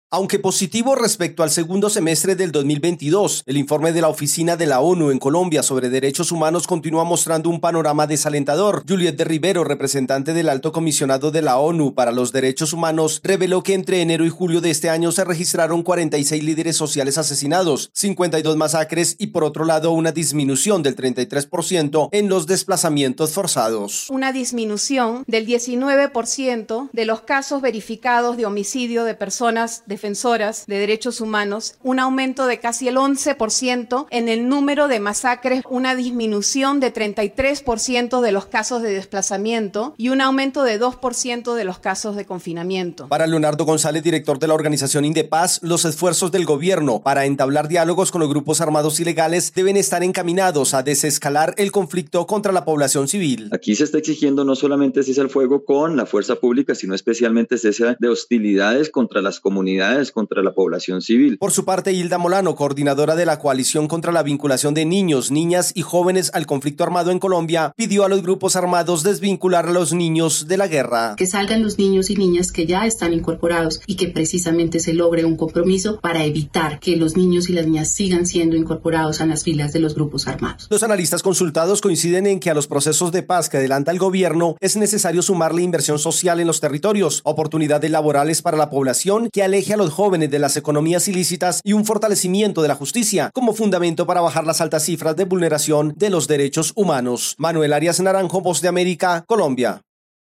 Aunque positivo respecto al segundo semestre del 2022, el informe de la Oficina de la ONU en Colombia sobre derechos humanos continúa mostrando un panorama desalentador. Juliette de Rivero, representante del Alto Comisionado de la ONU para los Derechos Humanos, reveló que entre enero y julio de este año se registraron 46 líderes sociales asesinados, 52 masacres y por otro lado una disminución del 33% en los desplazamientos forzados. Una disminución del 19% de los casos verificados de homicidio de personas defensoras de derechos humanos, un aumento de casi el 11% en el número de masacres, una disminución de 33% de los casos de desplazamiento y un aumento de 2% de los casos de confinamiento. Para Leonardo González, director de la organización Indepaz, los esfuerzos del gobierno para entablar diálogos con los grupos armados ilegales deben estar encaminados a desescalar el conflicto contra la población civil. Aquí se está exigiendo no solamente cese al fuego con la fuerza pública, sino especialmente cese de hostilidades contra las comunidades, contra la población civil. Por su parte, Hilda Molano, coordinadora de la Coalición contra la Vinculación de Niños, Niñas y Jóvenes al Conflicto Armado en Colombia, pidió a los grupos armados desvincular a los niños de la guerra. Que salgan los niños y niñas que ya están incorporados y que precisamente se logre un compromiso para evitar que los niños y las niñas sigan siendo incorporados a las filas de los grupos armados. Los analistas consultados coinciden en que a los procesos de paz que adelanta el gobierno es necesario sumarle inversión social en los territorios, oportunidades laborales para la población que aleje a los jóvenes de las economías ilícitas y un fortalecimiento de la justicia como fundamento para bajar las altas cifras de vulneración de los derechos humanos. Manuel Arias Naranjo, Voz de América, Colombia.